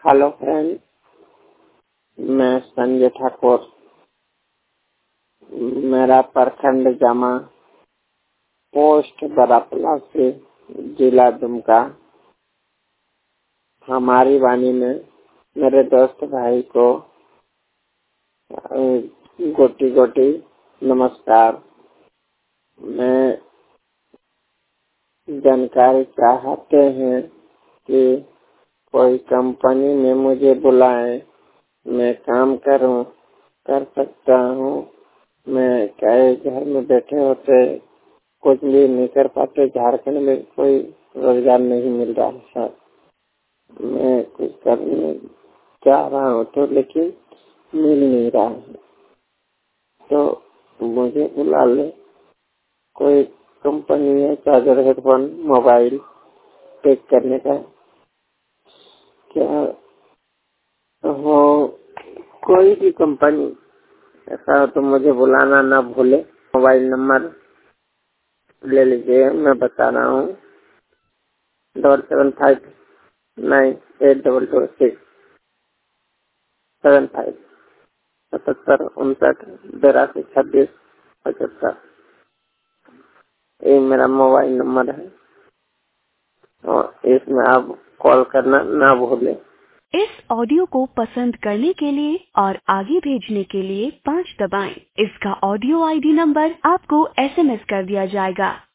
Hello friend, मैं संजय ठाकुर। मेरा प्रखंड जमा, पोस्ट बरापला से, जिला दुमका। हमारी वाणी में मेरे दोस्त भाई को गोटी गोटी नमस्कार। मैं जानकारी चाहते हैं कि कोई कंपनी में मुझे बुलाए, मैं काम कर सकता हूँ। मैं क्या घर में बैठे होते कुछ भी नहीं कर पाते। झारखंड में कोई रोजगार नहीं मिल रहा है सर। मैं कुछ करने चाह रहा हूँ तो लेकिन मिल नहीं रहा है, तो मुझे बुला ले। कोई कंपनी है चार्जर, हेडफोन, मोबाइल पैक करने का क्या हो? कोई भी कंपनी ऐसा हो तो मुझे बुलाना ना भूले। मोबाइल नंबर ले लीजिए, मैं बता रहा हूँ। 7759822675 77 59 822675। ये मेरा मोबाइल नंबर है और इसमें आप कॉल करना ना भूलें। इस ऑडियो को पसंद करने के लिए और आगे भेजने के लिए 5 दबाएं। इसका ऑडियो आईडी नंबर आपको एसएमएस कर दिया जाएगा।